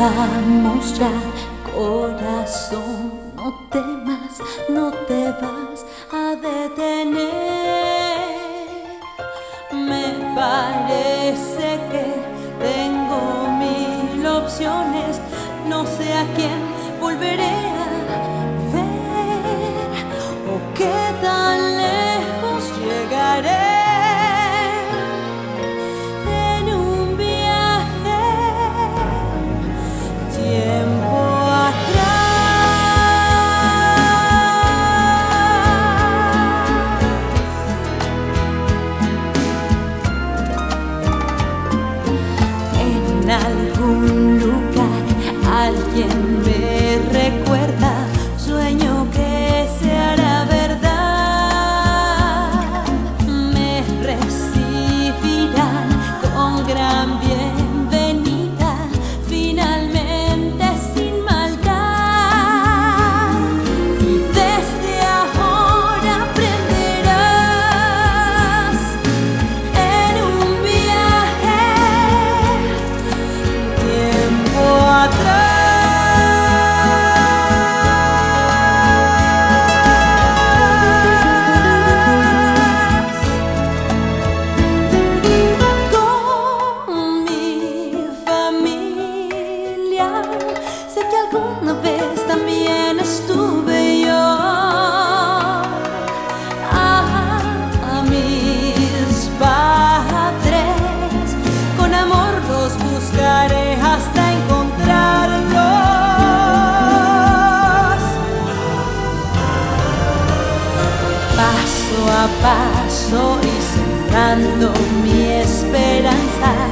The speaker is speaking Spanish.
vamos ya, corazón, no temas, no te vas a detener. Me parece que tengo 1000 opciones, no sé a quién volveré a ver o qué tan lejos llegaré. En algún lugar alguien me recuerda, sueño que se hará verdad. Me recibirán con gran bienvenida, finalmente sin maldad. Y desde ahora aprenderás en un viaje tiempo atrás. Con mi familia, sé que alguna vez también estuve yo. A mis padres, con amor los buscaré hasta encontrarlos. Paso a paso y sembrando mi esperanza,